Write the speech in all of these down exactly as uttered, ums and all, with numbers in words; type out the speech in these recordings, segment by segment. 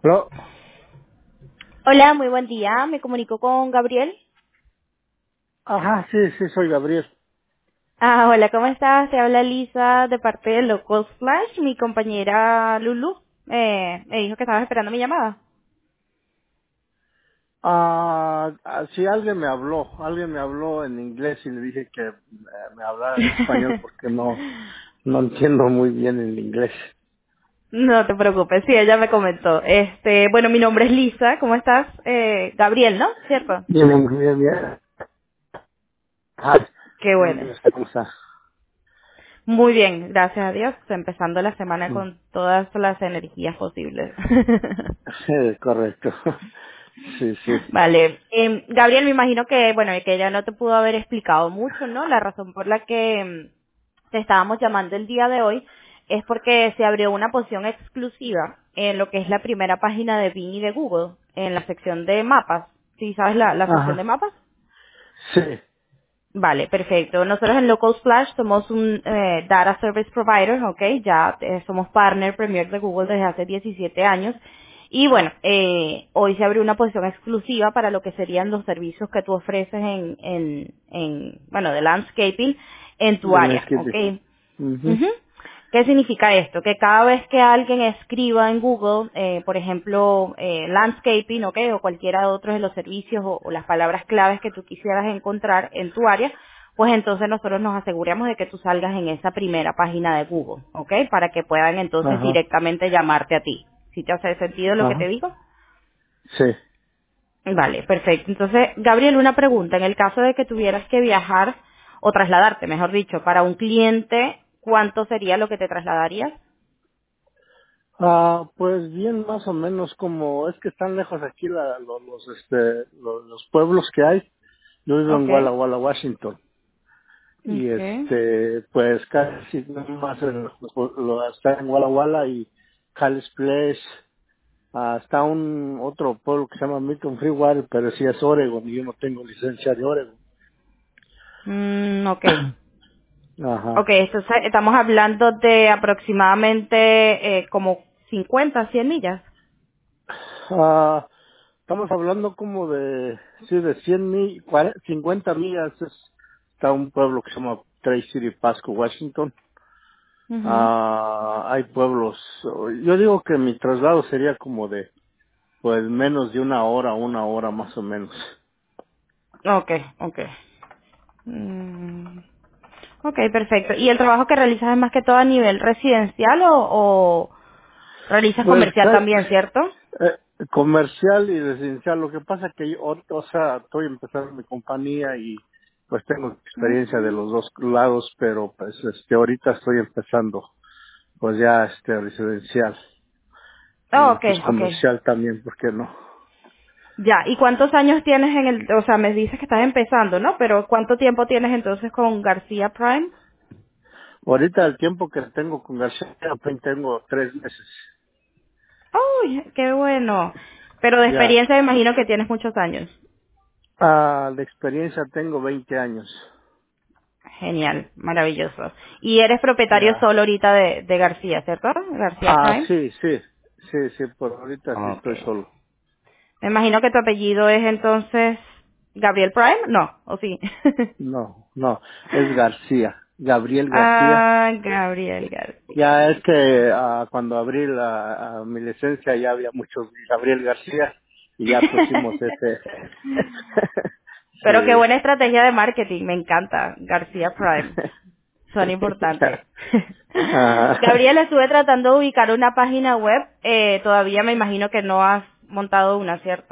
Pero, Hola, muy buen día. Me comunico con Gabriel. ajá, sí, sí, soy Gabriel. Ah, hola, ¿cómo estás? Te habla Lisa de parte de Local Flash. Mi compañera Lulu eh, me dijo que estabas esperando mi llamada. Ah, ah, sí, alguien me habló, alguien me habló en inglés y le dije que eh, me hablara en español porque no, no entiendo muy bien el inglés. No te preocupes, sí, ella me comentó. Este, bueno, mi nombre es Lisa. ¿Cómo estás? Eh, Gabriel, ¿no? ¿Cierto? Bien, bien, bien, bien. Ah, Qué bien, bueno. bien, ¿usted cómo está? Muy bien, gracias a Dios. Empezando la semana Mm. con todas las energías posibles. Sí, correcto. Sí, sí. Vale. Eh, Gabriel, me imagino que, bueno, que ella no te pudo haber explicado mucho, ¿no? La razón por la que mm, te estábamos llamando el día de hoy es porque se abrió una posición exclusiva en lo que es la primera página de Bing y de Google, en la sección de mapas. ¿Sí sabes la, la sección de Ajá, mapas? sí. Vale, perfecto. Nosotros en Local Splash somos un eh, Data Service Provider, ¿ok? Ya eh, somos partner premier de Google desde hace diecisiete años. Y bueno, eh, hoy se abrió una posición exclusiva para lo que serían los servicios que tú ofreces en, en, en bueno, de landscaping en tu Bien, es área, que... ¿ok? Ujú. Ujú. ¿Qué significa esto? Que cada vez que alguien escriba en Google, eh, por ejemplo, eh, landscaping, ¿ok? O cualquiera de otros de los servicios o, o las palabras claves que tú quisieras encontrar en tu área, pues entonces nosotros nos aseguramos de que tú salgas en esa primera página de Google, ¿ok? Para que puedan entonces Ajá, directamente llamarte a ti. ¿Sí te hace sentido lo que te ajá, digo? sí. Vale, perfecto. Entonces, Gabriel, una pregunta. En el caso de que tuvieras que viajar o trasladarte, mejor dicho, para un cliente, ¿cuánto sería lo que te trasladarías? Ah, pues bien, más o menos como es que están lejos aquí la, lo- los, este, los, los pueblos que hay. Yo vivo en Walla Okay. Walla, Washington. Y Okay. este, pues casi más en, lo, está en Walla Walla y Callis Place. Ah, está un otro pueblo que se llama Milton Freewater, pero sí es Oregon y yo no tengo licencia de Oregon. Mm, okay. Ajá. Okay, entonces estamos hablando de aproximadamente eh, como cincuenta, cien millas. Ah, estamos hablando como de, sí, de cien mil, cincuenta millas. Es- está un pueblo que se llama Trace City, Pasco, Washington. Mhm. Ah, hay pueblos, yo digo que mi traslado sería como de, pues menos de una hora, una hora más o menos. Okay, okay. Mm, okay, perfecto. ¿Y el trabajo que realizas es más que todo a nivel residencial o, o realizas Pues, comercial ca- también, cierto? eh, comercial y residencial. Lo que pasa que yo, ahorita, o sea, estoy empezando mi compañía y pues tengo experiencia de Mm. los dos lados, pero pues este, ahorita estoy empezando, pues ya este residencial Oh, y pues okay, okay. comercial también, ¿por qué no? Ya, ¿y cuántos años tienes en el, o sea, me dices que estás empezando, ¿no? Pero ¿cuánto tiempo tienes entonces con García Prime? Ahorita el tiempo que tengo con García apenas tengo tres meses. ¡Uy, qué bueno! Pero de Ya, experiencia me imagino que tienes muchos años. ah, de experiencia tengo veinte años. Genial, maravilloso. Y eres propietario Ya. solo ahorita de, de García, ¿cierto? García Ah, Prime. sí, sí, sí, sí, por ahorita sí Ok. estoy solo. Me imagino que tu apellido es entonces Gabriel Prime, ¿no? ¿O sí? No, no, es García, Gabriel García. Ah, Gabriel García. Ya es que ah, cuando abrí la, ah, mi licencia ya había muchos Gabriel García y ya pusimos ese. Pero qué Sí. buena estrategia de marketing, me encanta, García Prime. Son importantes. Ah, Gabriela, estuve tratando de ubicar una página web. Eh, todavía me imagino que no has montado una, ¿cierto?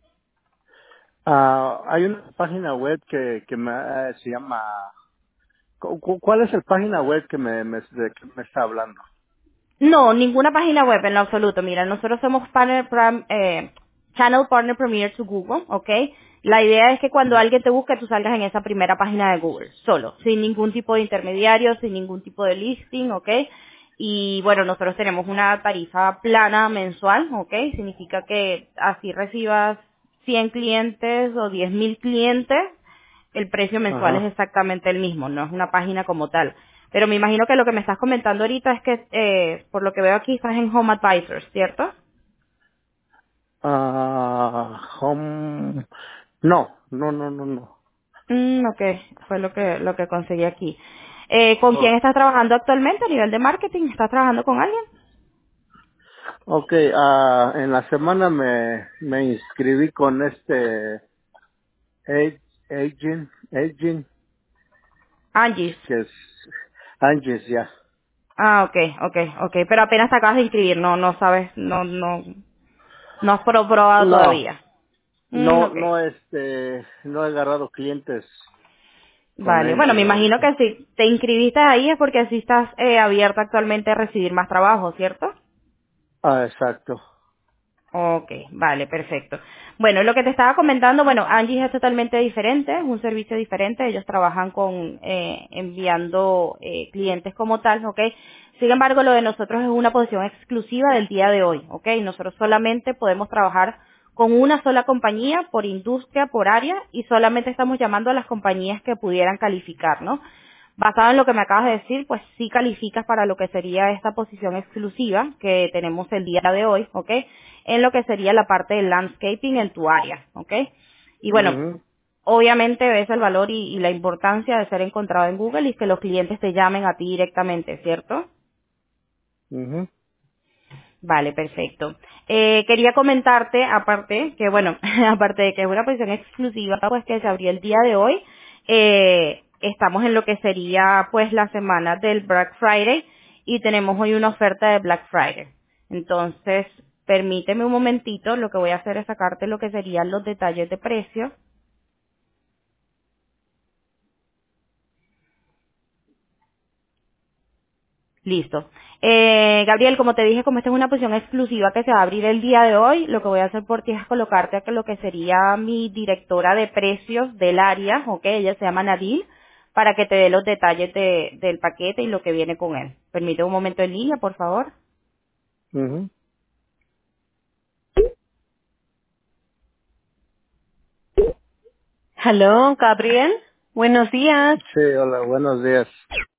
ah, hay una página web que, que me, eh, se llama... cu- cu- ¿Cuál es la página web que me, me, de que me está hablando? No, ninguna página web en lo absoluto. Mira, nosotros somos partner, pram- eh, Channel Partner Premier to Google, ¿ok? La idea es que cuando alguien te busque, tú salgas en esa primera página de Google, solo, sin ningún tipo de intermediario, sin ningún tipo de listing, ¿ok? Y bueno, nosotros tenemos una tarifa plana mensual, ¿ok? Significa que así recibas cien clientes o diez mil clientes, el precio mensual es Ajá. exactamente el mismo, no es una página como tal. Pero me imagino que lo que me estás comentando ahorita es que, eh, por lo que veo aquí, estás en Home Advisors, ¿cierto? Ah, home, no, no, no, no, no. Mm, ok, fue lo que, lo que conseguí aquí. Eh, ¿Con quién Oh, estás trabajando actualmente a nivel de marketing? ¿Estás trabajando con alguien? ok, ah, en la semana me, me inscribí con este ag- agent, agent, Angie. que es Anges, ya. Ah, ok, ok, ok. Pero apenas te acabas de inscribir, no, no sabes, no, no, no has pro- probado No, todavía. Mm, no, ok. no, este, no he agarrado clientes con Vale, bueno, me Angel imagino ahorita. que si te inscribiste ahí es porque sí estás eh, abierta actualmente a recibir más trabajo, ¿cierto? Ah, exacto. Ok, vale, perfecto. Bueno, lo que te estaba comentando, bueno, Angie es totalmente diferente, es un servicio diferente, ellos trabajan con eh, enviando eh, clientes como tal, ¿ok? Sin embargo, lo de nosotros es una posición exclusiva del día de hoy, ¿ok? Nosotros solamente podemos trabajar con una sola compañía, por industria, por área, y solamente estamos llamando a las compañías que pudieran calificar, ¿no? Basado en lo que me acabas de decir, pues sí calificas para lo que sería esta posición exclusiva que tenemos el día de hoy, ¿ok? En lo que sería la parte del landscaping en tu área, ¿ok? Y bueno, Mhm, obviamente ves el valor y, y la importancia de ser encontrado en Google y que los clientes te llamen a ti directamente, ¿cierto? mhm. Vale, perfecto. Eh, quería comentarte, aparte, que bueno, aparte de que es una posición exclusiva, pues que se abrió el día de hoy, eh, estamos en lo que sería pues la semana del Black Friday y tenemos hoy una oferta de Black Friday. Entonces, permíteme un momentito, lo que voy a hacer es sacarte lo que serían los detalles de precio. Listo. Eh, Gabriel, como te dije, como esta es una posición exclusiva que se va a abrir el día de hoy, lo que voy a hacer por ti es colocarte a que lo que sería mi directora de precios del área, ok, ella se llama Nadine, para que te dé los detalles de- del paquete y lo que viene con él. Permite un momento en línea, por favor. Mhm. Hello, Gabriel. Buenos días. Sí, hola, buenos días.